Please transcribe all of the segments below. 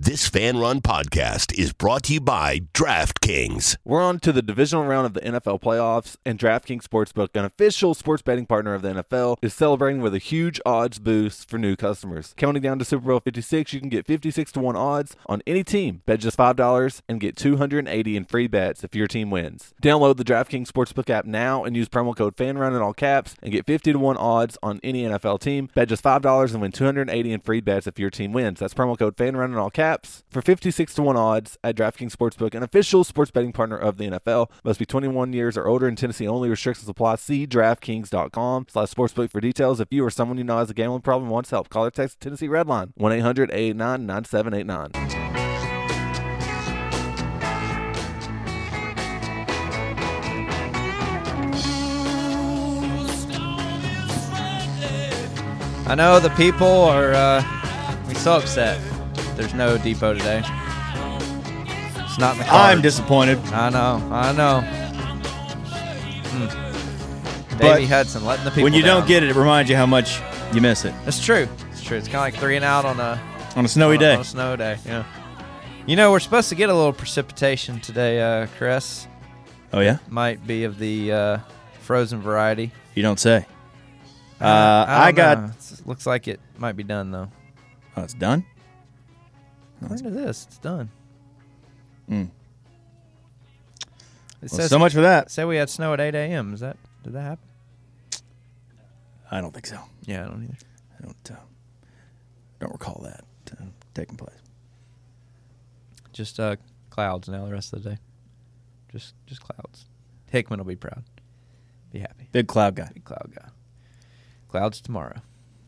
This Fan Run podcast is brought to you by DraftKings. We're on to the divisional round of the NFL playoffs, and DraftKings Sportsbook, an official sports betting partner of the NFL, is celebrating with a huge odds boost for new customers. Counting down to Super Bowl 56, you can get 56-1 odds on any team. Bet just $5 and get $280 in free bets if your team wins. Download the DraftKings Sportsbook app now and use promo code FANRUN in all caps and get 50-1 odds on any NFL team. Bet just $5 and win $280 in free bets if your team wins. That's promo code FANRUN in all caps for 56-1 odds at DraftKings Sportsbook, an official sports betting partner of the NFL. Must be 21 years or older in Tennessee only. Restrictions apply. See DraftKings.com/sportsbook for details. If you or someone you know has a gambling problem and wants help, call or text Tennessee Redline 1-800-889-9789. I know the people are so upset. There's no Depot today. It's not in the card. I'm disappointed. I know. Davey Hudson letting the people when you down. don't get it, it reminds you how much you miss it. It's true. It's kind of like 3 and out on a snowy day. On a snow day, yeah. You know, we're supposed to get a little precipitation today, Chris. Oh, yeah? Might be of the frozen variety. You don't say. I don't know. Looks like it might be done, though. Oh, it's done? According to this, it's done. It says, so much for that. Say we had snow at 8 a.m. Did that happen? I don't think so. Yeah, I don't either. I don't recall that taking place. Just clouds now the rest of the day. Just clouds. Hickman will be proud. Be happy. Big cloud guy. Big cloud guy. Clouds tomorrow.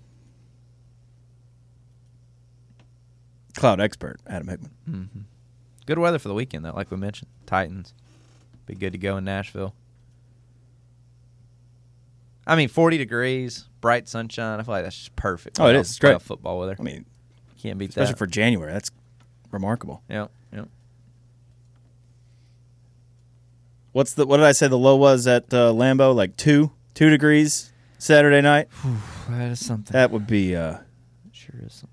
Cloud expert, Adam Hickman. Mm-hmm. Good weather for the weekend, though, like we mentioned. Titans. Be good to go in Nashville. 40 degrees, bright sunshine. I feel like that's just perfect. Oh, it is. It's great. Football weather. Can't beat especially that. for January. That's remarkable. Yeah. What did I say the low was at Lambeau? Like 2 degrees Saturday night? That is something. That would be... It sure is something.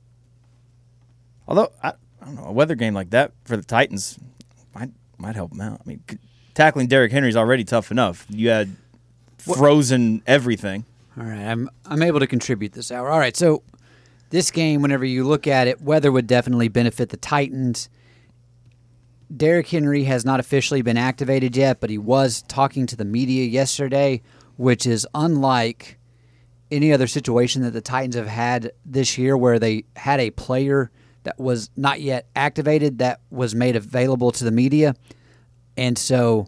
Although, I don't know, a weather game like that for the Titans might help them out. Tackling Derrick Henry is already tough enough. You had frozen everything. All right, I'm able to contribute this hour. All right, so this game, whenever you look at it, weather would definitely benefit the Titans. Derrick Henry has not officially been activated yet, but he was talking to the media yesterday, which is unlike any other situation that the Titans have had this year where they had a player that was not yet activated that was made available to the media. And so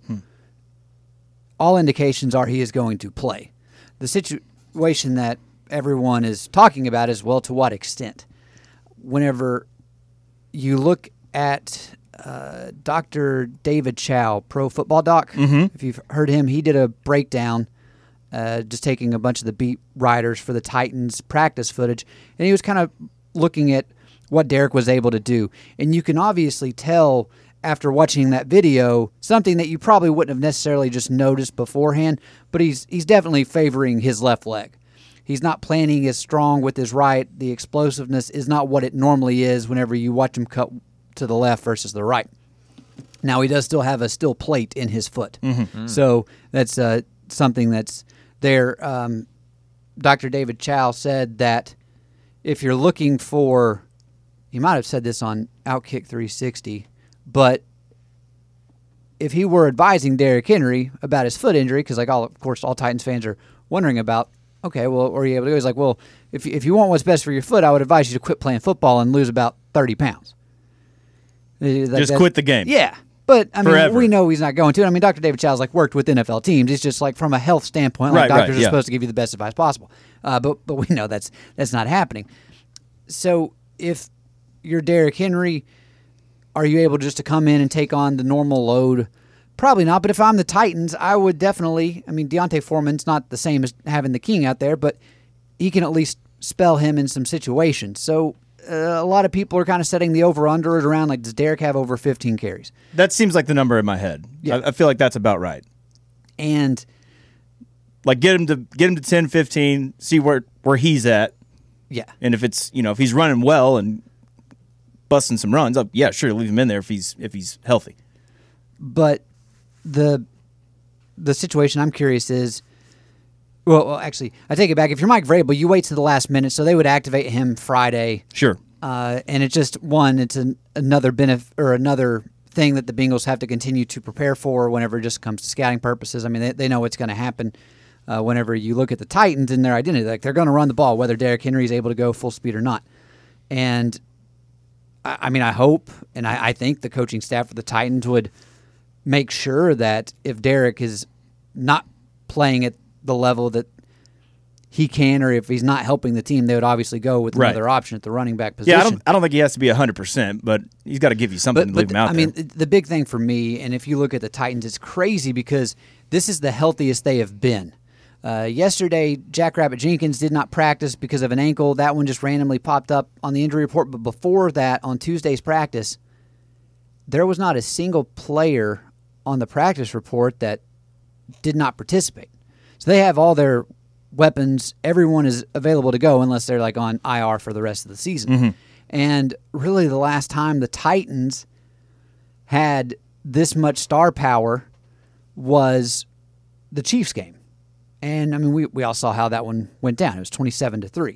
all indications are he is going to play. The situation that everyone is talking about is, well, to what extent? Whenever you look at Dr. David Chow, Pro Football Doc, if you've heard him, he did a breakdown just taking a bunch of the beat writers for the Titans practice footage, and he was kind of looking at what Derrick was able to do. And you can obviously tell after watching that video something that you probably wouldn't have necessarily just noticed beforehand, but he's definitely favoring his left leg. He's not planning as strong with his right. The explosiveness is not what it normally is whenever you watch him cut to the left versus the right. Now, he does still have a steel plate in his foot. So that's something that's there. Dr. David Chow said that if you're looking for, he might have said this on Outkick 360, but if he were advising Derrick Henry about his foot injury, because of course all Titans fans are wondering about, okay, well, are you able to go? He's like, well, if you want what's best for your foot, I would advise you to quit playing football and lose about 30 pounds. Just quit the game. Yeah. But, Forever. we know he's not going to. Dr. David Chow's worked with NFL teams. It's just from a health standpoint, doctors are supposed to give you the best advice possible. But we know that's not happening. So if you're Derrick Henry, are you able just to come in and take on the normal load? Probably not. But if I'm the Titans, I would definitely. Deontay Foreman's not the same as having the King out there, but he can at least spell him in some situations. So a lot of people are kind of setting the over-under at around, does Derrick have over 15 carries? That seems like the number in my head. Yeah. I feel like that's about right. And get him to 10, 15, see where he's at. Yeah. And if it's, if he's running well and busting some runs, yeah, sure, leave him in there if he's healthy. But the situation I'm curious is, well, actually, I take it back. If you're Mike Vrabel, you wait to the last minute, so they would activate him Friday. Sure. And it's just another benefit or another thing that the Bengals have to continue to prepare for whenever it just comes to scouting purposes. I mean, they know what's going to happen whenever you look at the Titans and their identity. Like, they're going to run the ball, whether Derrick Henry is able to go full speed or not. And I mean, I hope and I think the coaching staff for the Titans would make sure that if Derrick is not playing at the level that he can, or if he's not helping the team, they would obviously go with another option at the running back position. Yeah, I don't think he has to be 100%, but he's got to give you something to leave him out there. I mean, the big thing for me, and if you look at the Titans, it's crazy because this is the healthiest they have been. Yesterday, Jackrabbit Jenkins did not practice because of an ankle. That one just randomly popped up on the injury report. But before that, on Tuesday's practice, there was not a single player on the practice report that did not participate. So they have all their weapons. Everyone is available to go unless they're like on IR for the rest of the season. Mm-hmm. And really the last time the Titans had this much star power was the Chiefs game. And I mean, we all saw how that one went down. It was 27-3.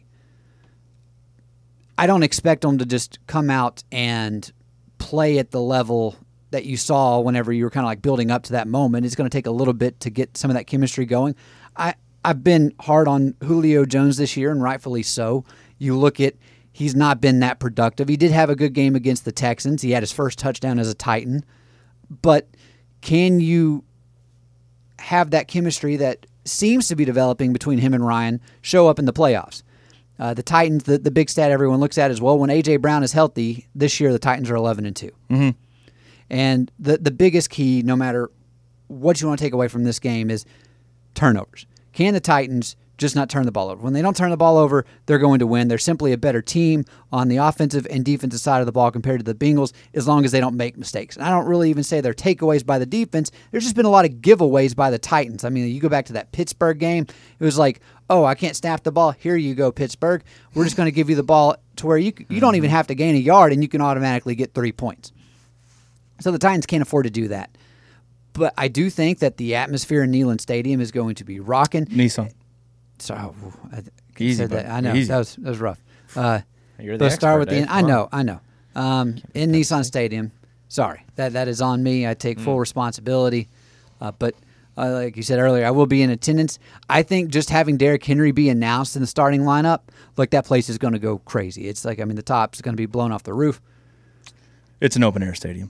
I don't expect them to just come out and play at the level that you saw whenever you were kind of like building up to that moment. It's going to take a little bit to get some of that chemistry going. I've been hard on Julio Jones this year, and rightfully so. You look at, he's not been that productive. He did have a good game against the Texans. He had his first touchdown as a Titan. But can you have that chemistry that seems to be developing between him and Ryan show up in the playoffs? The Titans, the big stat everyone looks at is, well, when A.J. Brown is healthy, this year the Titans are 11-2. Mm-hmm. And the biggest key, no matter what you want to take away from this game, is turnovers. Can the Titans just not turn the ball over? When they don't turn the ball over, they're going to win. They're simply a better team on the offensive and defensive side of the ball compared to the Bengals, as long as they don't make mistakes. And I don't really even say they're takeaways by the defense. There's just been a lot of giveaways by the Titans. I mean, you go back to that Pittsburgh game, it was like, oh, I can't snap the ball. Here you go, Pittsburgh. We're just going to give you the ball to where you don't even have to gain a yard, and you can automatically get 3 points. So the Titans can't afford to do that. But I do think that the atmosphere in Neyland Stadium is going to be rocking. Nissan. So Easy, that. I know easy. that was rough. You're the let's start with expert, the. Dave. I know. In Nissan Stadium. Sorry, that is on me. I take full responsibility. But like you said earlier, I will be in attendance. I think just having Derrick Henry be announced in the starting lineup, like, that place is going to go crazy. It's like, I mean, the top is going to be blown off the roof. It's an open air stadium.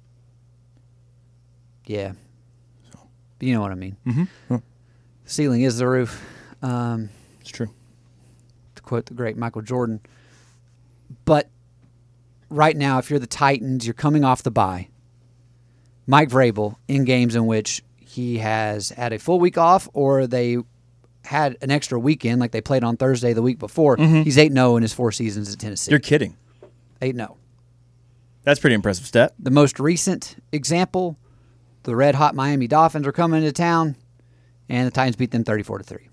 Yeah. But you know what I mean. Mm-hmm. The ceiling is the roof. It's true. To quote the great Michael Jordan. But right now, if you're the Titans, you're coming off the bye. Mike Vrabel, in games in which he has had a full week off or they had an extra weekend, like they played on Thursday the week before, he's 8-0 in his 4 seasons at Tennessee. You're kidding. 8-0. That's pretty impressive stat. The most recent example, the red-hot Miami Dolphins are coming into town, and the Titans beat them 34-3.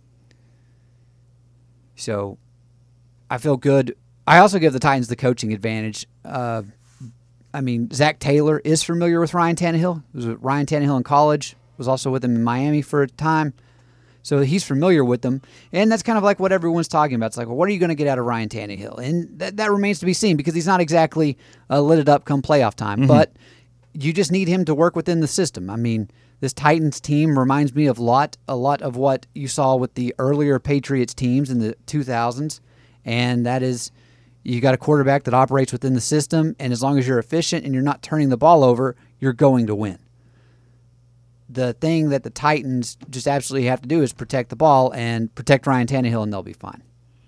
So I feel good. I also give the Titans the coaching advantage. I mean, Zach Taylor is familiar with Ryan Tannehill. He was with Ryan Tannehill in college, was also with him in Miami for a time. So he's familiar with them. And that's kind of like what everyone's talking about. It's like, well, what are you going to get out of Ryan Tannehill? And that remains to be seen because he's not exactly lit it up come playoff time. Mm-hmm. But you just need him to work within the system. I mean, this Titans team reminds me of a lot of what you saw with the earlier Patriots teams in the 2000s. And that is, you got a quarterback that operates within the system, and as long as you're efficient and you're not turning the ball over, you're going to win. The thing that the Titans just absolutely have to do is protect the ball and protect Ryan Tannehill, and they'll be fine.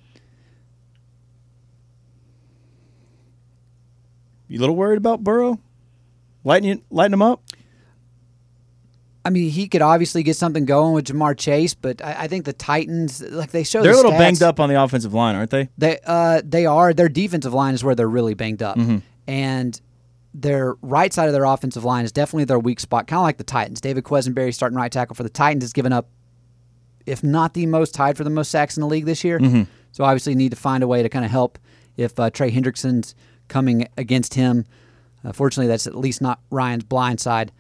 You a little worried about Burrow? Lighten him up? I mean, he could obviously get something going with Jamar Chase, but I think the Titans, like they show, they're the a little stats, banged up on the offensive line, aren't they? They are. Their defensive line is where they're really banged up, and their right side of their offensive line is definitely their weak spot, kind of like the Titans. David Quesenberry, starting right tackle for the Titans, has given up, if not the most, tied for the most sacks in the league this year. So obviously, you need to find a way to kind of help if Trey Hendrickson's coming against him. Fortunately, that's at least not Ryan's blind side.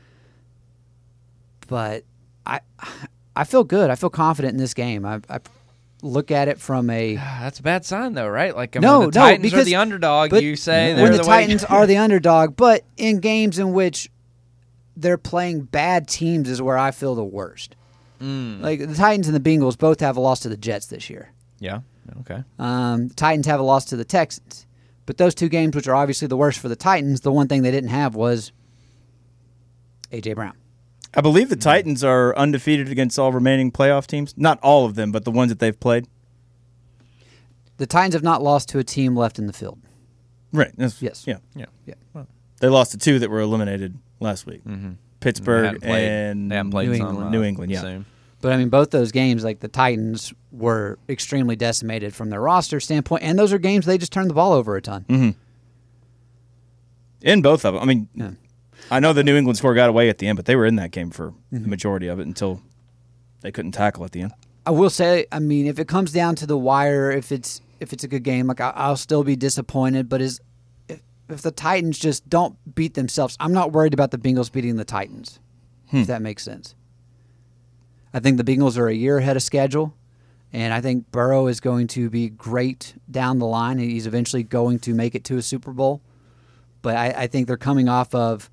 But I feel good. I feel confident in this game. I look at it from a... That's a bad sign, though, right? Like, No, the Titans because- are the underdog, but you say. when the Titans are the underdog, but in games in which they're playing bad teams is where I feel the worst. Like the Titans and the Bengals both have a loss to the Jets this year. Yeah, okay. The Titans have a loss to the Texans. But those two games, which are obviously the worst for the Titans, the one thing they didn't have was A.J. Brown. I believe the Titans are undefeated against all remaining playoff teams. Not all of them, but the ones that they've played. The Titans have not lost to a team left in the field. Right. Yes. Yeah. Yeah. They lost to two that were eliminated last week. Pittsburgh They and haven't played New some, England. New England, yeah. soon. But, I mean, both those games, like the Titans were extremely decimated from their roster standpoint, and those are games they just turned the ball over a ton. In both of them. I mean, Yeah. I know the New England score got away at the end, but they were in that game for the majority of it until they couldn't tackle at the end. I will say, I mean, if it comes down to the wire, if it's a good game, like I'll still be disappointed. But if the Titans just don't beat themselves, I'm not worried about the Bengals beating the Titans. If that makes sense. I think the Bengals are a year ahead of schedule, and I think Burrow is going to be great down the line. He's eventually going to make it to a Super Bowl. But I think they're coming off of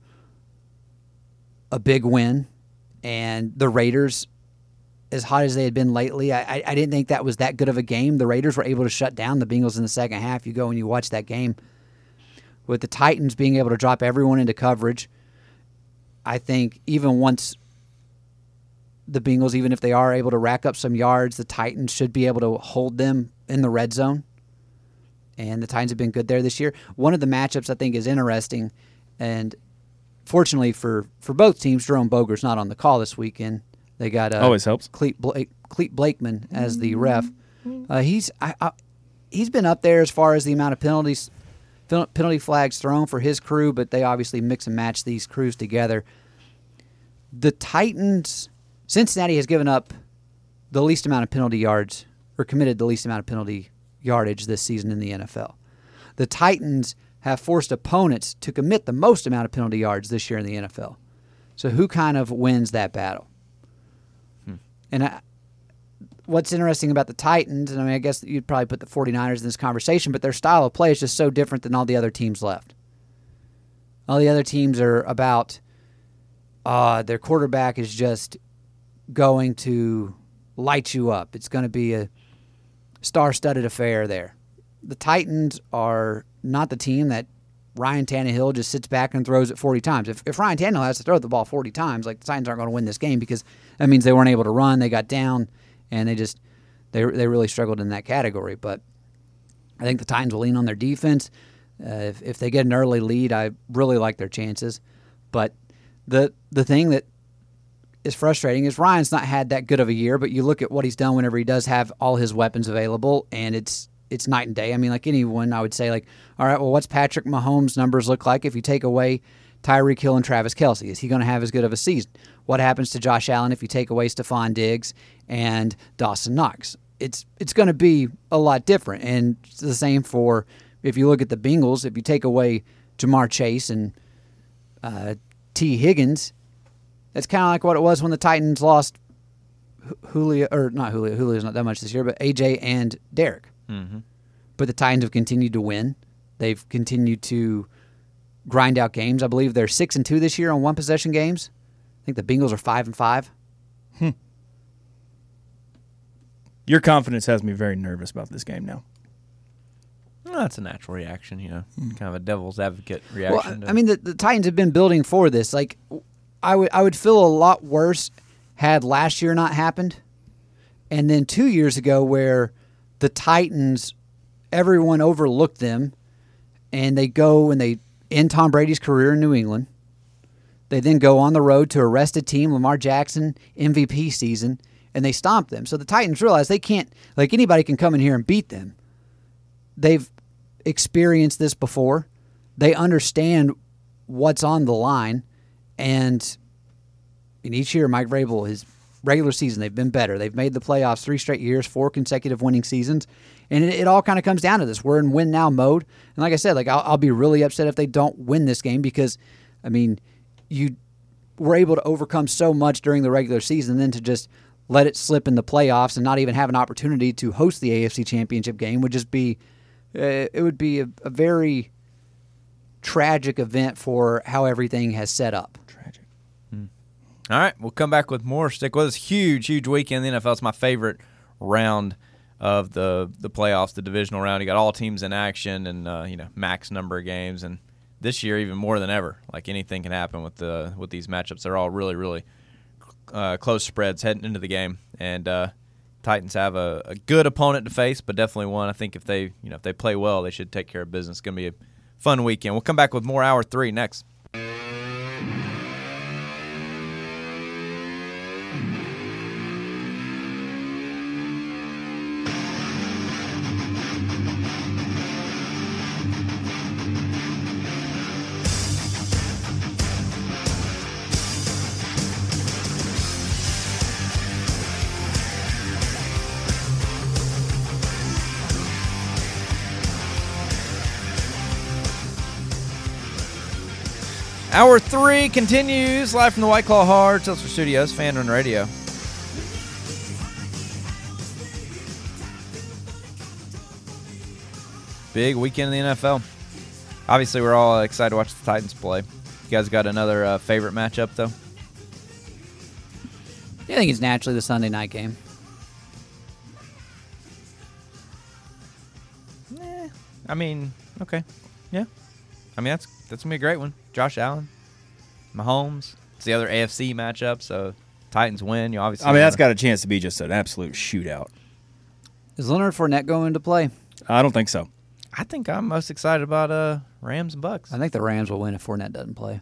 a big win, and the Raiders, as hot as they had been lately, I didn't think that was that good of a game. The Raiders were able to shut down the Bengals in the second half. You go and you watch that game. With the Titans being able to drop everyone into coverage, I think even once the Bengals, even if they are able to rack up some yards, the Titans should be able to hold them in the red zone. And the Titans have been good there this year. One of the matchups I think is interesting, and fortunately for both teams, Jerome Boger's not on the call this weekend. They got Always helps. Clete Blakeman as the ref. He's been up there as far as the amount of penalty flags thrown for his crew, but they obviously mix and match these crews together. The Titans, Cincinnati has given up the least amount of penalty yards, or committed the least amount of penalty yardage this season in the NFL. The Titans have forced opponents to commit the most amount of penalty yards this year in the NFL. So who kind of wins that battle? And what's interesting about the Titans, and I mean, I guess you'd probably put the 49ers in this conversation, but their style of play is just so different than all the other teams left. All the other teams are about their quarterback is just going to light you up. It's going to be a star-studded affair there. The Titans are not the team that Ryan Tannehill just sits back and throws it 40 times. If Ryan Tannehill has to throw the ball 40 times, like the Titans aren't going to win this game because that means they weren't able to run, they got down, and they really struggled in that category. But I think the Titans will lean on their defense. If they get an early lead, I really like their chances. But the thing that is frustrating is Ryan's not had that good of a year, but you look at what he's done whenever he does have all his weapons available, and it's night and day. I mean, like anyone, I would say, like, all right, well, what's Patrick Mahomes' numbers look like if you take away Tyreek Hill and Travis Kelce? Is he going to have as good of a season? What happens to Josh Allen if you take away Stephon Diggs and Dawson Knox? It's going to be a lot different, and it's the same for if you look at the Bengals. If you take away Jamar Chase and Higgins, that's kind of like what it was when the Titans lost Julio's not that much this year, but AJ and Derek. Mm-hmm. But the Titans have continued to win. They've continued to grind out games. I believe they're 6-2 this year on one possession games. I think the Bengals are 5-5. Your confidence has me very nervous about this game now. Well, that's a natural reaction, kind of a devil's advocate reaction. Well, I mean, the Titans have been building for this. Like, I would feel a lot worse had last year not happened, and then 2 years ago where the Titans, everyone overlooked them, and they go and they end Tom Brady's career in New England. They then go on the road to a rested team, Lamar Jackson, MVP season, and they stomp them. So the Titans realize they can't, like anybody can come in here and beat them. They've experienced this before. They understand what's on the line, and in each year Mike Vrabel has regular season, they've been better. They've made the playoffs 3 straight years, 4 consecutive winning seasons. And it all kind of comes down to this. We're in win-now mode. And like I said, like I'll be really upset if they don't win this game because, I mean, you were able to overcome so much during the regular season, and then to just let it slip in the playoffs and not even have an opportunity to host the AFC Championship game would just be it would be a very tragic event for how everything has set up. Tragic. All right, we'll come back with more. Stick with us. Huge weekend in the NFL. It's my favorite round of the playoffs, the divisional round. You got all teams in action and max number of games, and this year even more than ever. Like anything can happen with these matchups. They're all really, really close spreads heading into the game, and Titans have a good opponent to face, but definitely one. I think if they play well, they should take care of business. It's going to be a fun weekend. We'll come back with more Hour 3 next. Hour 3 continues live from the White Claw Hard Seltzer Studios, Fan Run Radio. Big weekend in the NFL. Obviously, we're all excited to watch the Titans play. You guys got another favorite matchup, though? Yeah, I think it's naturally the Sunday night game. I mean, okay. Yeah. I mean, that's going to be a great one. Josh Allen, Mahomes. It's the other AFC matchup, so Titans win. You obviously. I mean, that's got a chance to be just an absolute shootout. Is Leonard Fournette going to play? I don't think so. I think I'm most excited about Rams and Bucks. I think the Rams will win if Fournette doesn't play.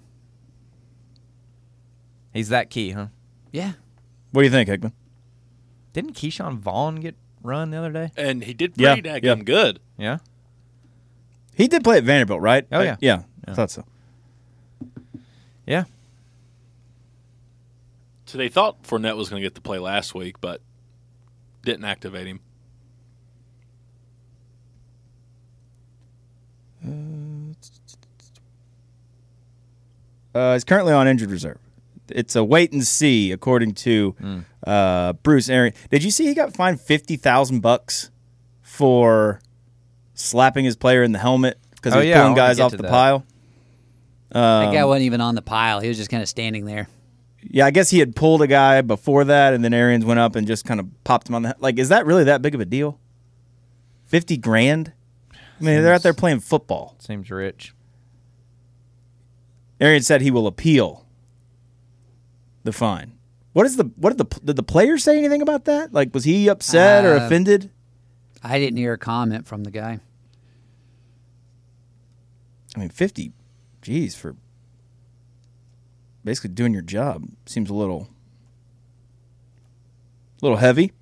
He's that key, huh? Yeah. What do you think, Hickman? Didn't Keyshawn Vaughn get run the other day? And he did pretty daggum good. Yeah. He did play at Vanderbilt, right? Oh, yeah. Yeah, I thought so. Yeah. So they thought Fournette was going to get to play last week, but didn't activate him. He's currently on injured reserve. It's a wait and see, according to Bruce Arians. Did you see he got fined $50,000 for slapping his player in the helmet because he was pulling guys off the pile? That guy wasn't even on the pile. He was just kind of standing there. Yeah, I guess he had pulled a guy before that, and then Arians went up and just kind of popped him on the head. Like, is that really that big of a deal? $50,000? I mean, they're out there playing football. Seems rich. Arians said he will appeal the fine. Did the player say anything about that? Like, was he upset or offended? I didn't hear a comment from the guy. I mean, 50, geez, for basically doing your job seems a little heavy.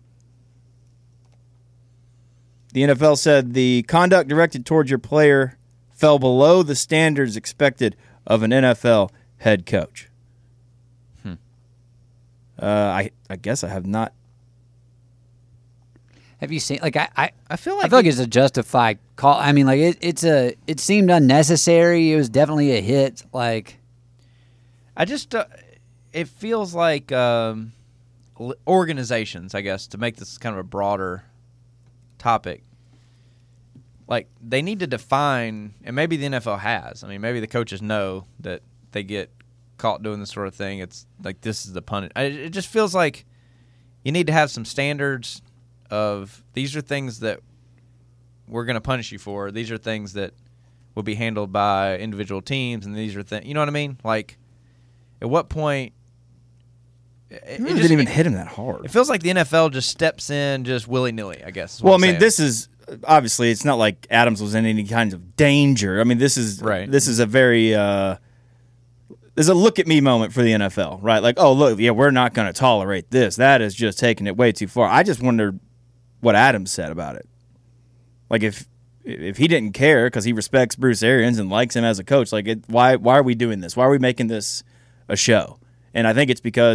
The NFL said the conduct directed towards your player fell below the standards expected of an NFL head coach. I guess I have not. Have you seen? Like I feel like it's a justified call. I mean, like it seemed unnecessary. It was definitely a hit. Like I just it feels like organizations, I guess, to make this kind of a broader topic. Like they need to define, and maybe the NFL has. I mean, maybe the coaches know that they get caught doing this sort of thing. It's like this is the punishment. It just feels like you need to have some standards of these are things that we're going to punish you for. These are things that will be handled by individual teams, and these are things. You know what I mean? Like, at what point? It didn't even hit him that hard. It feels like the NFL just steps in just willy nilly. I guess. Well, I mean, this is obviously it's not like Adams was in any kind of danger. I mean, this is right. This is a very there's a look at me moment for the NFL, right? Like, oh look, yeah, we're not going to tolerate this. That is just taking it way too far. I just wonder what Adams said about it. Like if he didn't care because he respects Bruce Arians and likes him as a coach, like why are we doing this? Why are we making this a show? And I think it's because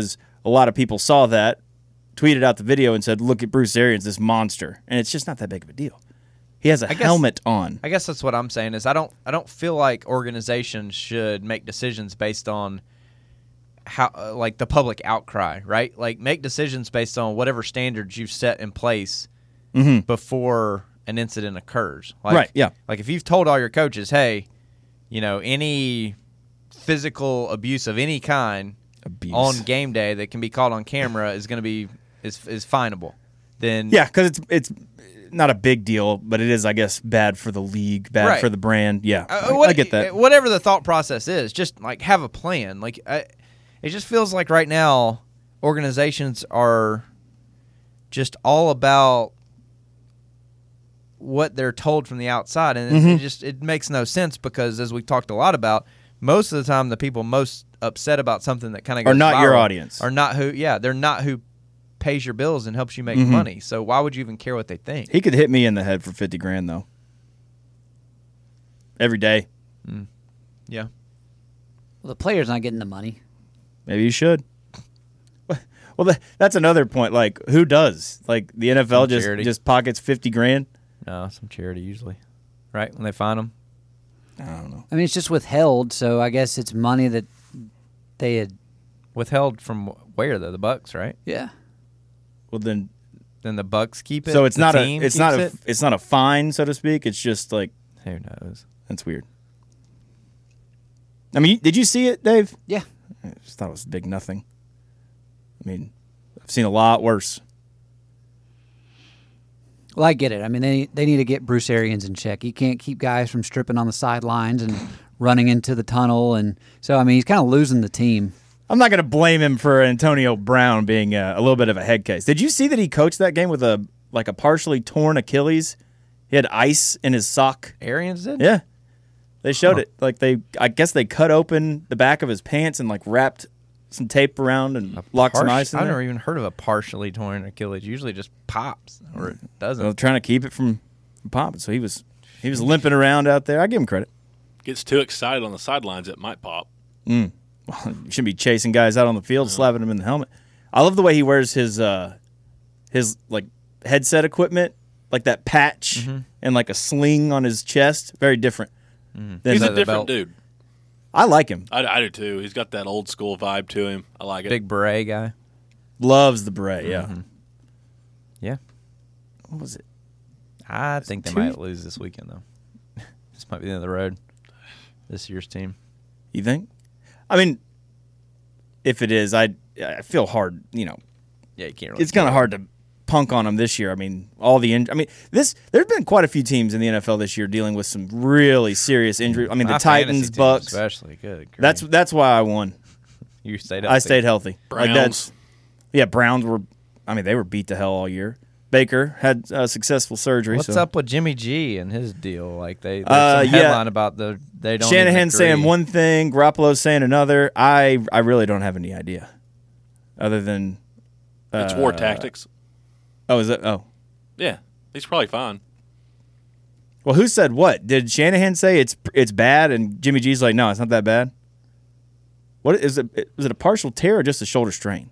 a lot of people saw that, tweeted out the video, and said, "Look at Bruce Arians, this monster," and it's just not that big of a deal. He has a helmet on. I guess that's what I'm saying is I don't feel like organizations should make decisions based on how like the public outcry, right? Like make decisions based on whatever standards you've set in place before an incident occurs. Like, Right, yeah. Like if you've told all your coaches, hey, any physical abuse of any kind on game day that can be caught on camera is going to be is finable. Then Yeah, because it's not a big deal, but it is, I guess, bad for the league, bad for the brand. Yeah, I get that. Whatever the thought process is, just like have a plan. Like it just feels like right now organizations are just all about what they're told from the outside, and it makes no sense because, as we've talked a lot about, most of the time the people most upset about something that kind of goes are not your viral audience. Are not they're not who pays your bills and helps you make money. So why would you even care what they think? He could hit me in the head for $50,000 though. Every day. Yeah. Well, the player's not getting the money. Maybe you should. Well, that's another point. Like, who does? Like, the NFL just pockets $50,000. No, some charity usually, right? When they find them. I don't know. I mean, it's just withheld, so I guess it's money that they had. Withheld from where though? The Bucks, right? Yeah. Well, then the Bucks keep it. So it's the not team it's keeps not it? it's not a fine, so to speak. It's just like, who knows? That's weird. I mean, did you see it, Dave? Yeah. I just thought it was big nothing. I mean, I've seen a lot worse. Well, I get it. I mean, they need to get Bruce Arians in check. He can't keep guys from stripping on the sidelines and running into the tunnel, and so I mean, he's kind of losing the team. I'm not going to blame him for Antonio Brown being a little bit of a head case. Did you see that he coached that game with a partially torn Achilles? He had ice in his sock. Arians did? Yeah. They showed it. Like I guess they cut open the back of his pants and wrapped some tape around and locked some ice in I've there. never even heard of a partially torn Achilles. Usually it just pops or it doesn't. Well, trying to keep it from popping. So he was limping around out there. I give him credit. Gets too excited on the sidelines, it might pop. Well, you shouldn't be chasing guys out on the field, slapping them in the helmet. I love the way he wears his headset equipment, like that patch and like a sling on his chest. Very different. He's a different dude. I like him. I do too. He's got that old school vibe to him. I like it. Big beret guy. Loves the beret, yeah. Yeah. What was it? I think they might lose this weekend, though. This might be the end of the road. This year's team. You think? I mean, if it is, I feel hard, Yeah, you can't really. It's kind of hard to punk on them this year. I mean, there's been quite a few teams in the NFL this year dealing with some really serious injuries. I mean, the Titans, Bucks, especially good. Great. That's why I won. You stayed healthy. I stayed healthy. Browns. Browns were. I mean, they were beat to hell all year. Baker had successful surgery. What's so. up with Jimmy G and his deal? Like there's some headline about they don't. Shanahan saying one thing, Garoppolo saying another. I really don't have any idea, other than It's war tactics. Oh, is it? Oh, Yeah, he's probably fine. well, who said what? Did Shanahan say it's bad, and Jimmy G's like, no, it's not that bad? What is it? Was it a partial tear or just a shoulder strain?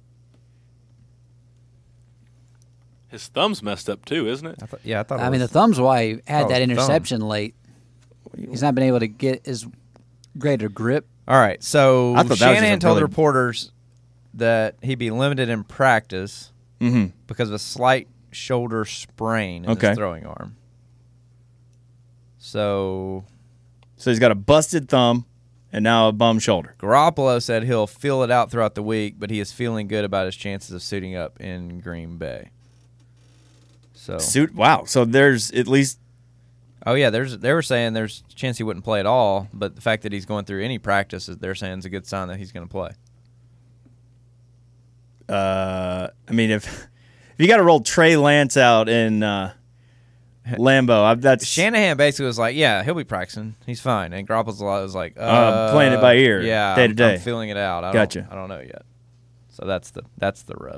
His thumb's messed up too, isn't it? I thought. I mean, the thumb's why he had Oh, that thumb. interception late. He's not been able to get as greater grip. All right, so I thought that was just Shanahan a told really- reporters that he'd be limited in practice because of a slight shoulder sprain in Okay. his throwing arm. So he's got a busted thumb and now a bum shoulder. Garoppolo said he'll feel it out throughout the week, but he is feeling good about his chances of suiting up in Green Bay. So Wow. So there's at least. Oh yeah, they were saying there's a chance he wouldn't play at all, but the fact that he's going through any practice, they're saying is a good sign that he's going to play. I mean, if you got to roll Trey Lance out in Lambeau, that's Shanahan basically was like, "Yeah, he'll be practicing. He's fine." And Garoppolo was like, playing it by ear, yeah, day to day. I'm feeling it out. Gotcha. I don't know yet." So that's the rub.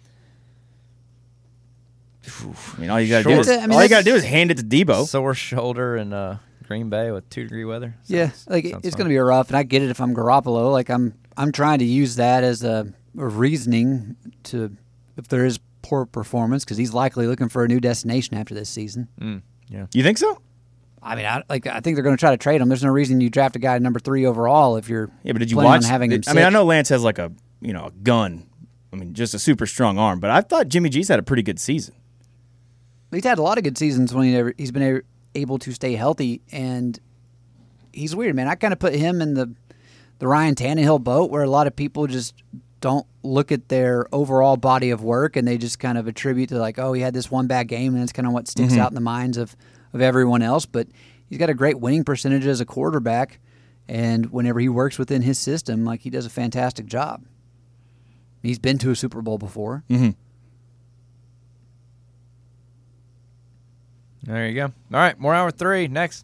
I mean, all you got to do is hand it to Debo. Sore shoulder in Green Bay with 2-degree weather. Yeah, Sounds it's fun. going to be rough, and I get it if I'm Garoppolo. Like I'm trying to use that as a reasoning to if there is poor performance because he's likely looking for a new destination after this season. Yeah. You think so? I mean, I think they're going to try to trade him. There's no reason you draft a guy number 3 overall if you're Yeah, but did you planning watch? on having him I mean, I sit. know Lance has like a gun. I mean, just a super strong arm. But I thought Jimmy G's had a pretty good season. He's had a lot of good seasons when he's been able to stay healthy, and he's weird, man. I kind of put him in the Ryan Tannehill boat where a lot of people just don't look at their overall body of work and they just kind of attribute to like, oh, he had this one bad game, and it's kind of what sticks out in the minds of everyone else. But he's got a great winning percentage as a quarterback, and whenever he works within his system, like he does a fantastic job. He's been to a Super Bowl before. There you go. All right, more hour 3 next.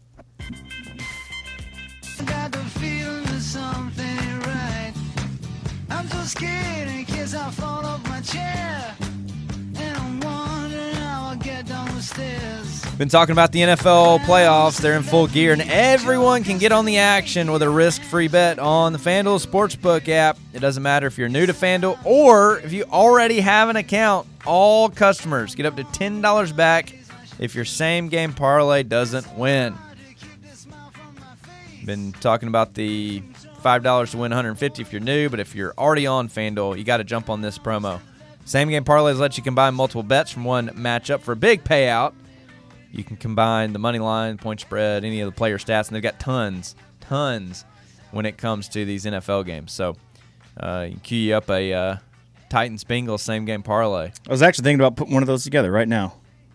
Got the feeling that something ain't right. I'm so scared in case I fall off my chair. And I'm wondering how I'll get down the stairs. Been talking about the NFL playoffs. They're in full gear, and everyone can get on the action with a risk-free bet on the FanDuel Sportsbook app. It doesn't matter if you're new to FanDuel or if you already have an account. All customers get up to $10 back if your same-game parlay doesn't win. Been talking about the $5 to win $150 if you're new, but if you're already on FanDuel, you got to jump on this promo. Same-game parlays let you combine multiple bets from one matchup for a big payout. You can combine the money line, point spread, any of the player stats, and they've got tons when it comes to these NFL games. So you can queue up a Titans-Bengals same-game parlay. I was actually thinking about putting one of those together right now.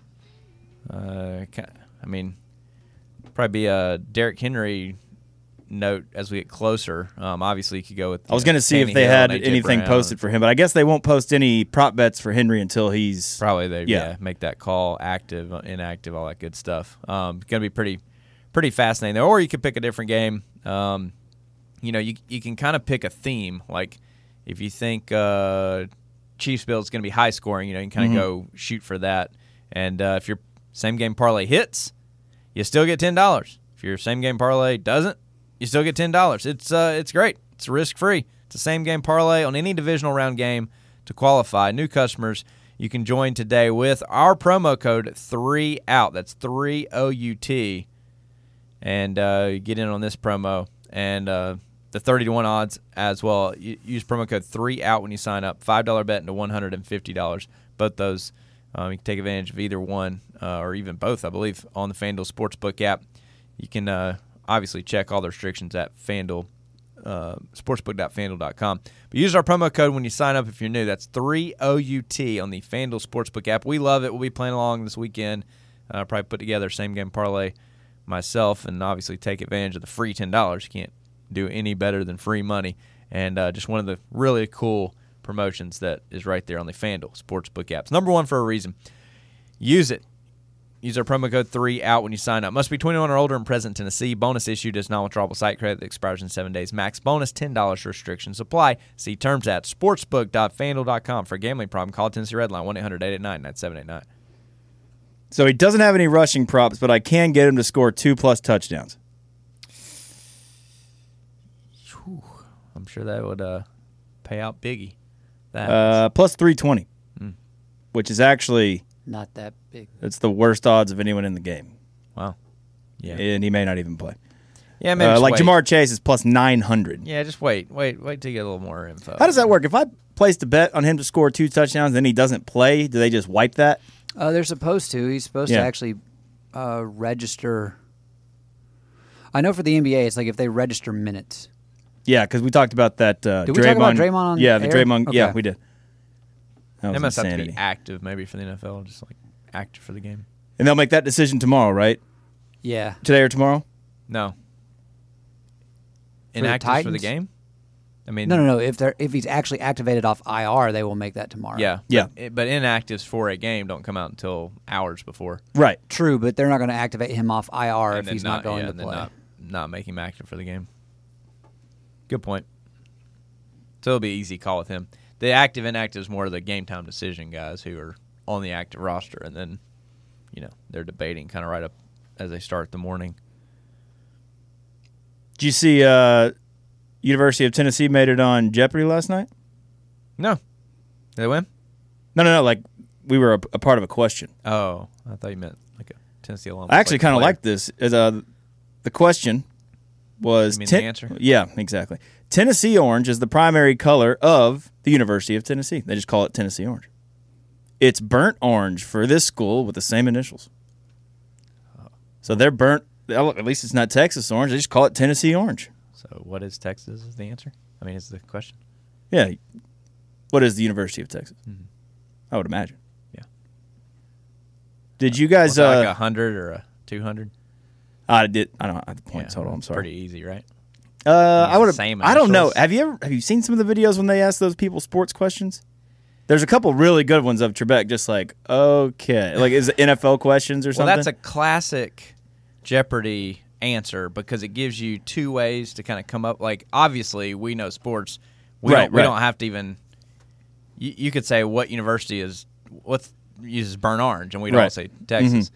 I mean, probably be a Derrick Henry note as we get closer. Obviously, you could go with. I was going to see if they had anything posted for him, but I guess they won't post any prop bets for Henry until he's probably they make that call, active, inactive, all that good stuff. Going to be pretty fascinating there. Or you could pick a different game. You can kind of pick a theme. Like if you think Chiefs Bills is going to be high scoring, you can kind of go shoot for that. And if your same game parlay hits, you still get $10. If your same game parlay doesn't, you still get $10. It's great. It's risk free. It's a same game parlay on any divisional round game to qualify. New customers, you can join today with our promo code 3OUT. That's 3OUT, and you get in on this promo and the 30-1 odds as well. You use promo code 3OUT when you sign up. $5 bet into $150. Both those. You can take advantage of either one or even both, I believe, on the FanDuel Sportsbook app. You can obviously check all the restrictions at FanDuel, sportsbook.fanduel.com. But use our promo code when you sign up if you're new. That's 3OUT on the FanDuel Sportsbook app. We love it. We'll be playing along this weekend. Probably put together a same-game parlay myself and obviously take advantage of the free $10. You can't do any better than free money. And just one of the really cool promotions that is right there on the FanDuel Sportsbook apps. Number one for a reason. Use it. Use our promo code 3OUT when you sign up. Must be 21 or older and present in Tennessee. Bonus issued as non-withdrawable site credit that expires in 7 days. Max bonus $10. Restrictions apply. See terms at sportsbook.fanduel.com. For a gambling problem, call Tennessee Red Line 1-800-889-9789. So he doesn't have any rushing props, but I can get him to score 2+ touchdowns. I'm sure that would pay out biggie. Plus 320, which is actually Not that big. it's the worst odds of anyone in the game. Wow. Yeah. And he may not even play. Yeah, maybe like wait. Jamar Chase is plus 900. Yeah, just wait till you get a little more info. How does that work? If I placed a bet on him to score 2 touchdowns, then he doesn't play, do they just wipe that? They're supposed to. He's supposed to actually register. I know for the NBA, it's like if they register minutes. Yeah, because we talked about that. Did we talk about Draymond on Yeah, the air? Draymond. Okay. Yeah, we did. That They was must have to insanity. be active maybe for the NFL, just like active for the game. And they'll make that decision tomorrow, right? Yeah. Today or tomorrow? No. the Inactive for the Titans? game? I mean, No. If he's actually activated off IR, they will make that tomorrow. Yeah. Yeah. But inactives for a game don't come out until hours before. Right. True, but they're not going to activate him off IR And if then he's not going to and then play. not make him active for the game. Good point. So it'll be an easy call with him. The active inactive is more of the game time decision guys who are on the active roster, and then they're debating kind of right up as they start the morning. Did you see University of Tennessee made it on Jeopardy last night? No. Did they win? No. Like we were a part of a question. Oh, I thought you meant like a Tennessee alum. I actually kind of like this. As the question was You mean the answer? Yeah, exactly. Tennessee orange is the primary color of the University of Tennessee. They just call it Tennessee orange. It's burnt orange for this school with the same initials. So they're burnt. At least it's not Texas orange. They just call it Tennessee orange. So what is Texas is the answer? I mean, is the question. Yeah. What is the University of Texas? I would imagine. Yeah. Did you guys? Was it like 100 or a 200? I don't have the points. Hold on, I'm sorry. Pretty easy, right? I would. Same I don't know. initials? Have you seen some of the videos when they ask those people sports questions? There's a couple really good ones of Trebek, just like okay, like is it NFL questions or Well, something? that's a classic Jeopardy answer because it gives you two ways to kind of come up. Like, obviously, we know sports. We don't have to even. You could say what university uses burnt orange, and we'd all say Texas.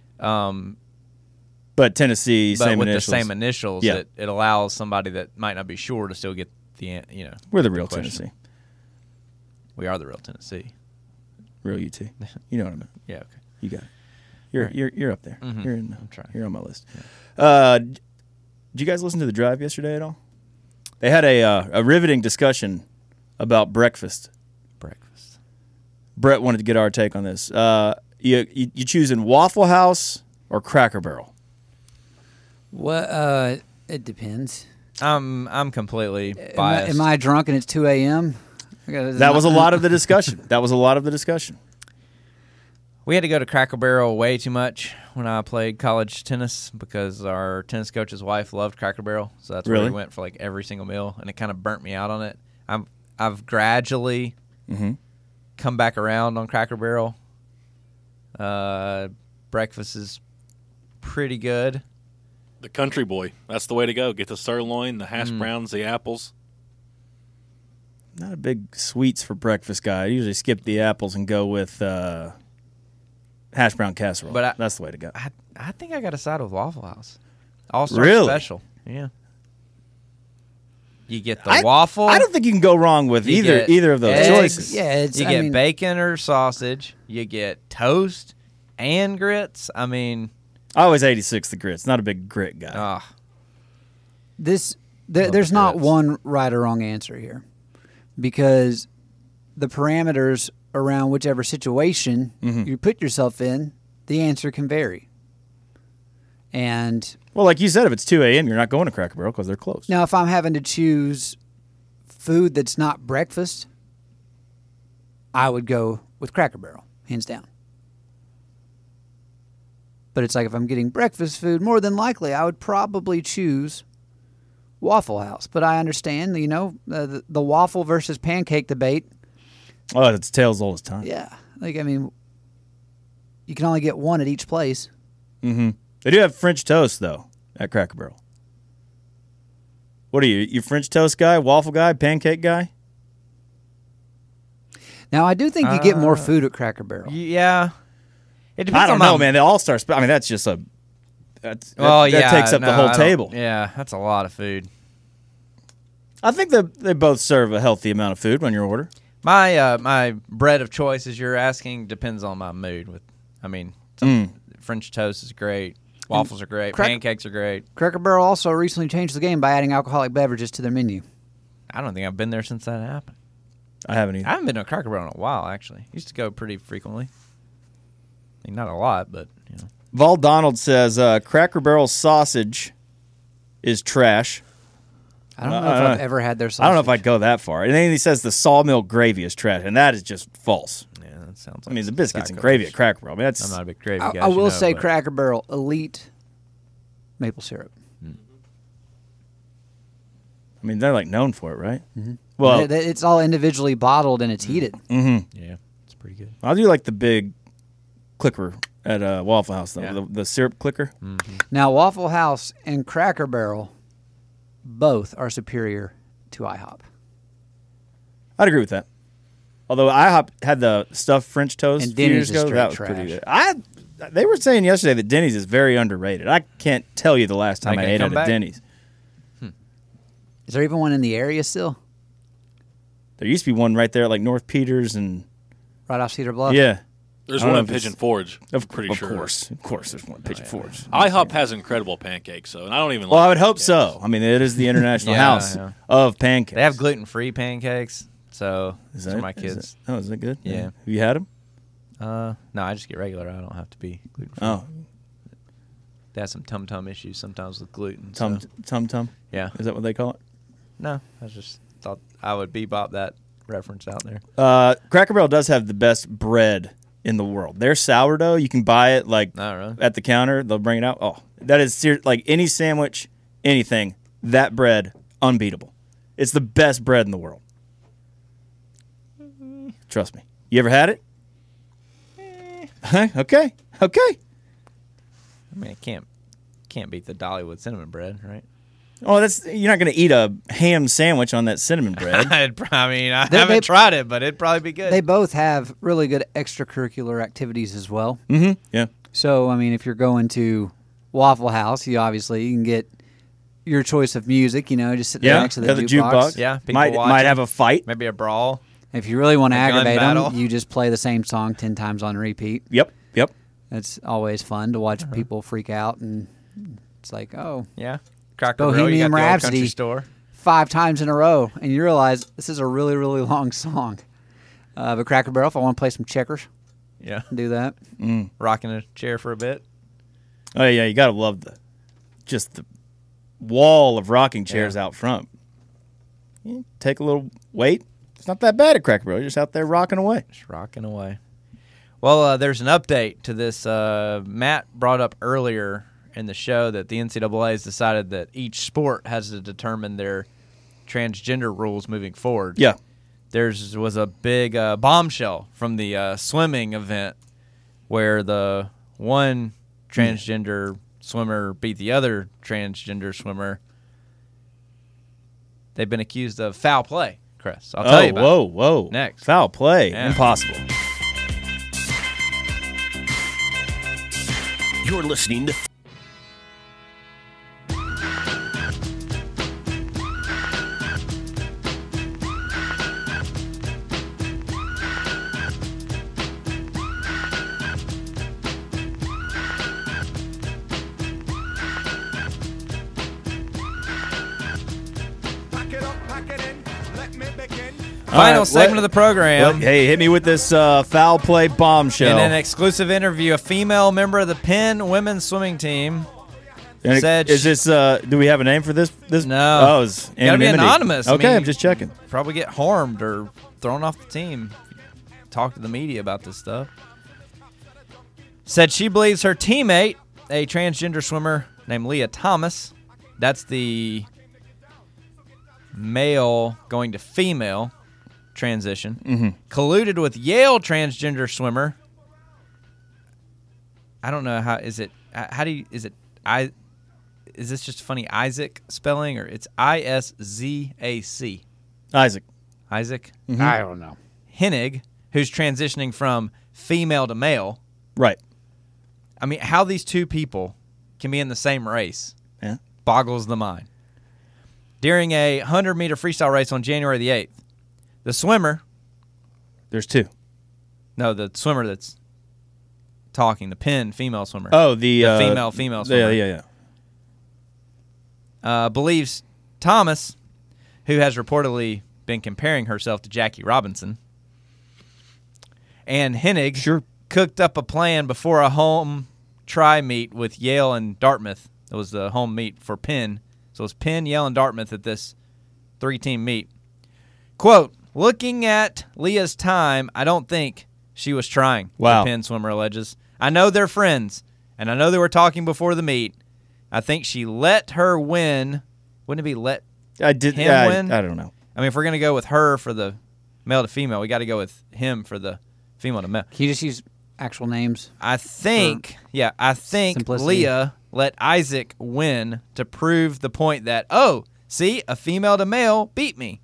But Tennessee, But same with initials. the same initials, Yeah. it allows somebody that might not be sure to still get the We're the real question. Tennessee, We are the real Tennessee. real UT. You know what I mean? Yeah. Okay. You got it. You're up there. Mhm. You're trying. You're on my list. Did you guys listen to the drive yesterday at all? They had a riveting discussion about breakfast. Breakfast. Brett wanted to get our take on this. You choosing Waffle House or Cracker Barrel? What? It depends. I'm completely biased. Am I drunk and it's 2 a.m.? That was a lot of the discussion. We had to go to Cracker Barrel way too much when I played college tennis because our tennis coach's wife loved Cracker Barrel, so that's where Really? we went for like every single meal, and it kind of burnt me out on it. I've gradually come back around on Cracker Barrel. Breakfast is pretty good. The country boy. That's the way to go. Get the sirloin, the hash browns, the apples. Not a big sweets for breakfast guy. I usually skip the apples and go with hash brown casserole. But that's the way to go. I think I got to side with Waffle House. All-Star Really? Special. Yeah. You get the waffle. I don't think you can go wrong with You get either of those eggs. choices. Yeah, You get bacon or sausage. You get toast and grits. I mean, I always 86 the grits. Not a big grit guy. There's Love not grits. one right or wrong answer here, because the parameters around whichever situation you put yourself in, the answer can vary. And Well, like you said, if it's 2 a.m., you're not going to Cracker Barrel because they're closed. now, if I'm having to choose food that's not breakfast, I would go with Cracker Barrel, hands down. But it's like if I'm getting breakfast food, more than likely I would probably choose Waffle House. But I understand, the waffle versus pancake debate. Oh, it's tales old as time. Yeah. You can only get one at each place. Mm-hmm. They do have French toast, though, at Cracker Barrel. What are you? You French toast guy, waffle guy, pancake guy? Now, I do think you get more food at Cracker Barrel. yeah. It depends I don't on know, my- man. The All-Star I mean, that's just that yeah, takes up the no, whole I don't- table. Yeah, that's a lot of food. I think they both serve a healthy amount of food when you order. My bread of choice, as you're asking, depends on my mood. French toast is great. Waffles are great. Pancakes are great. Cracker Barrel also recently changed the game by adding alcoholic beverages to their menu. I don't think I've been there since that happened. I haven't either. I haven't been to a Cracker Barrel in a while, actually. Used to go pretty frequently. I mean, not a lot, but, Val Donald says Cracker Barrel sausage is trash. I don't know if I've ever had their sausage. I don't know if I'd go that far. And then he says the sawmill gravy is trash, and that is just false. yeah, that sounds like I mean, the biscuits and sacrilege. gravy at Cracker Barrel. I mean, that's I'm not a big gravy guy. I will say but Cracker Barrel Elite maple syrup. I mean, they're like known for it, right? Mm-hmm. Well, It's all individually bottled and it's heated. Yeah, it's pretty good. I do like the big clicker at Waffle House, though. Yeah. The syrup clicker. Now, Waffle House and Cracker Barrel both are superior to IHOP. I'd agree with that. Although IHOP had the stuffed French toast And a few years Denny's is ago, that was straight pretty trash. good. They were saying yesterday that Denny's is very underrated. I can't tell you the last time I Making a ate at a comeback? Denny's. Is there even one in the area still? There used to be one right there at like North Peters and Right off Cedar Bluff. yeah. There's I don't one know in if it's- Pigeon Forge. Of Sure. Of course, there's one in Pigeon Forge. IHOP has incredible pancakes, so and I don't even. Well, like I would hope pancakes. so. I mean, it is the international Yeah, house yeah. of pancakes. They have gluten-free pancakes, so Is those that are my is kids. that- is that good? Yeah. Have you had them? No, I just get regular. I don't have to be gluten-free. Oh, They have some tum-tum issues sometimes with gluten. tum so- tum. Yeah. Is that what they call it? No, I just thought I would bebop that reference out there. Cracker Barrel does have the best bread in the world. Their sourdough, you can buy it like Not really. at the counter. They'll bring it out. Oh, that is like any sandwich, anything. That bread, unbeatable. It's the best bread in the world. Trust me. You ever had it? Okay. I mean, it can't beat the Dollywood cinnamon bread, right? Oh, you're not going to eat a ham sandwich on that cinnamon bread. I They- haven't tried it, but it'd probably be good. They both have really good extracurricular activities as well. Mm-hmm. Yeah. So, I mean, if you're going to Waffle House, you can get your choice of music, just sit there Yeah. next to the Got the jukebox. jukebox. Yeah, people Might watching. have a fight. Maybe a brawl. If you really want to A gun aggravate battle. them, you just play the same song 10 times on repeat. Yep. It's always fun to watch people freak out, and it's like, oh, Yeah. Cracker Barrel, you Bohemian got the old Rhapsody. country store. 5 times in a row, and you realize this is a really, really long song. But Cracker Barrel, if I want to play some checkers, Yeah. do that. Rocking a chair for a bit. Oh yeah, you gotta love the wall of rocking chairs out front. You take a little weight. It's not that bad at Cracker Barrel. You're just out there rocking away. Just rocking away. Well, there's an update to this. Matt brought up earlier in the show that the NCAA has decided that each sport has to determine their transgender rules moving forward. Yeah. There was a big bombshell from the swimming event where the one transgender swimmer beat the other transgender swimmer. They've been accused of foul play, Chris. I'll tell you about it. Whoa. Next. Foul play. Yeah. Impossible. You're listening to Final All right, segment what- of the program. Well, hey, hit me with this foul play bombshell. In an exclusive interview, a female member of the Penn women's swimming team And said is she- this? Do we have a name for this? No. Oh, it's Gotta be anonymity. anonymous. I Okay, mean- I'm just checking. probably get harmed or thrown off the team. Talk to the media about this stuff. Said she believes her teammate, a transgender swimmer named Leah Thomas, that's the male going to female transition, colluded with Yale transgender swimmer. I don't know is this just funny Isaac spelling, or it's Iszac? Isaac. Isaac I don't know. Hennig, who's transitioning from female to male. Right. I mean, how these two people can be in the same race Yeah. boggles the mind. During a 100-meter freestyle race on January the 8th, the swimmer, There's two. no, the swimmer that's talking, the Penn female swimmer, Oh, the female swimmer, Yeah. believes Thomas, who has reportedly been comparing herself to Jackie Robinson, and Hennig Sure. cooked up a plan before a home try meet with Yale and Dartmouth. It was the home meet for Penn. So it was Penn, Yale, and Dartmouth at this 3-team meet. Quote, looking at Leah's time, I don't think she was trying, Wow. the Penn swimmer alleges. I know they're friends, and I know they were talking before the meet. I think she let her win. Wouldn't it be let I did. him Yeah, win? I don't know. I mean, if we're going to go with her for the male to female, we got to go with him for the female to male. Can you just use actual names? I think simplicity. Leah let Isaac win to prove the point that, oh, see, a female to male beat me.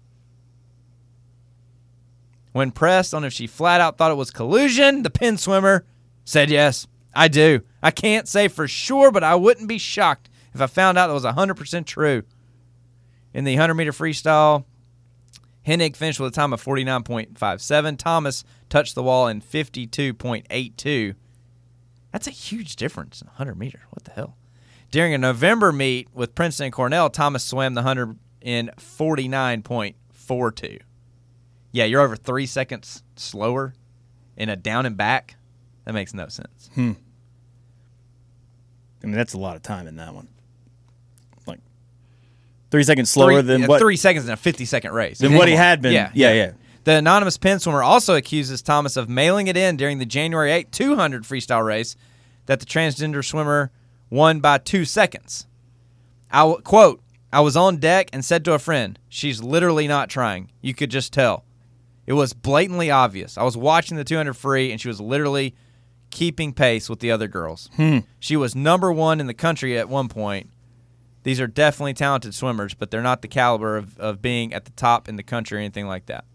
When pressed on if she flat out thought it was collusion, the Penn swimmer said, yes, I do. I can't say for sure, but I wouldn't be shocked if I found out it was 100% true. In the 100-meter freestyle, Hennig finished with a time of 49.57. Thomas touched the wall in 52.82. That's a huge difference in 100 meters. What the hell? During a November meet with Princeton and Cornell, Thomas swam the 100 in 49.42. Yeah, you're over 3 seconds slower in a down and back. That makes no sense. I mean, that's a lot of time in that one. Like 3 seconds slower than what 3 seconds in a 50-second race. than what he had been. Yeah. The anonymous Penn swimmer also accuses Thomas of mailing it in during the January 8th 200 freestyle race that the transgender swimmer won by 2 seconds. Quote, I was on deck and said to a friend, she's literally not trying. You could just tell. It was blatantly obvious. I was watching the 200 free, and she was literally keeping pace with the other girls. She was number one in the country at one point. These are definitely talented swimmers, but they're not the caliber of being at the top in the country or anything like that.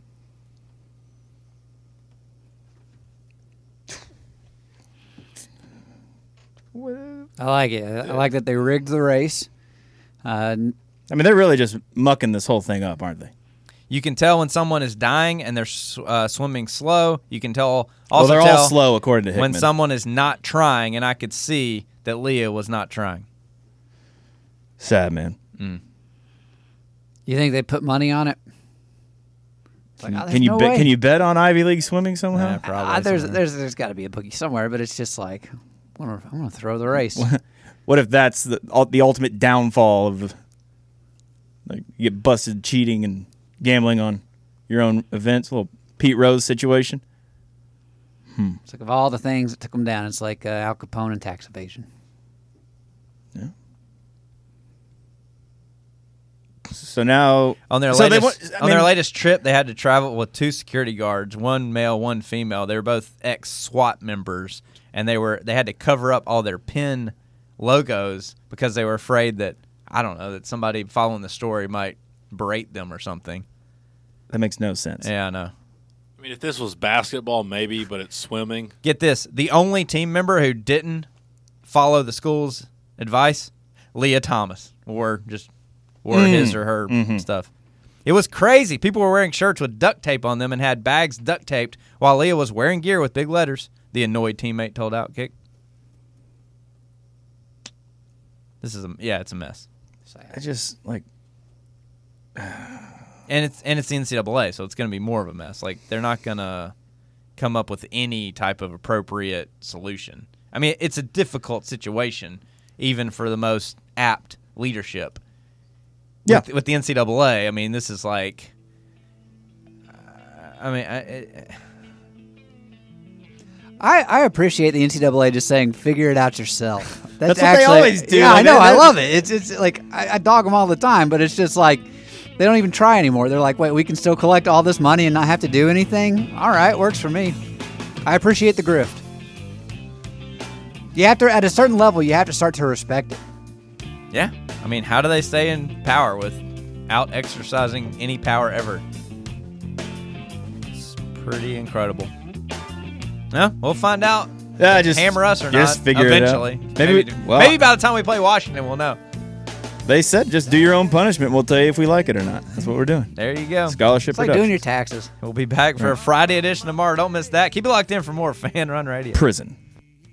I like it. I like that they rigged the race. I mean, they're really just mucking this whole thing up, aren't they? You can tell when someone is dying and they're swimming slow. You can tell. Well, Also they're tell all slow, according to Hickman. when someone is not trying, and I could see that Leah was not trying. Sad, man. You think they put money on it? Can you bet on Ivy League swimming somehow? Yeah, probably. There's got to be a bookie somewhere, but it's just like I'm gonna throw the race. What if that's the ultimate downfall of, like, you get busted cheating and gambling on your own events? A little Pete Rose situation. It's like of all the things that took them down, it's like Al Capone and tax evasion. Yeah. So now On their latest trip, they had to travel with 2 security guards, one male, one female. They were both ex-SWAT members, and they had to cover up all their pin logos because they were afraid that, I don't know, that somebody following the story might berate them or something. that makes no sense. Yeah, I know. I mean, if this was basketball, maybe, but it's swimming. Get this. The only team member who didn't follow the school's advice, Leah Thomas, wore his or her stuff. It was crazy. People were wearing shirts with duct tape on them and had bags duct taped while Leah was wearing gear with big letters, the annoyed teammate told Outkick. It's a mess. I just, like... And it's the NCAA, so it's going to be more of a mess. Like, they're not going to come up with any type of appropriate solution. I mean, it's a difficult situation, even for the most apt leadership. Yeah. With the NCAA, I mean, this is like... I appreciate the NCAA just saying, figure it out yourself. That's what they always do. Yeah, Like, I know. I that- love it. It's like, I dog them all the time, but it's just like, they don't even try anymore. They're like, wait, we can still collect all this money and not have to do anything? All right, works for me. I appreciate the grift. You have to, at a certain level, you have to start to respect it. Yeah. I mean, how do they stay in power without exercising any power ever? It's pretty incredible. Yeah, we'll find out. Yeah, just Hammer us or just not figure eventually. it out. Maybe by the time we play Washington, we'll know. They said just do your own punishment. We'll tell you if we like it or not. That's what we're doing. There you go. Scholarship It's like Productions. doing your taxes. We'll be back for a Friday edition tomorrow. Don't miss that. Keep it locked in for more Fan Run Radio. Prison.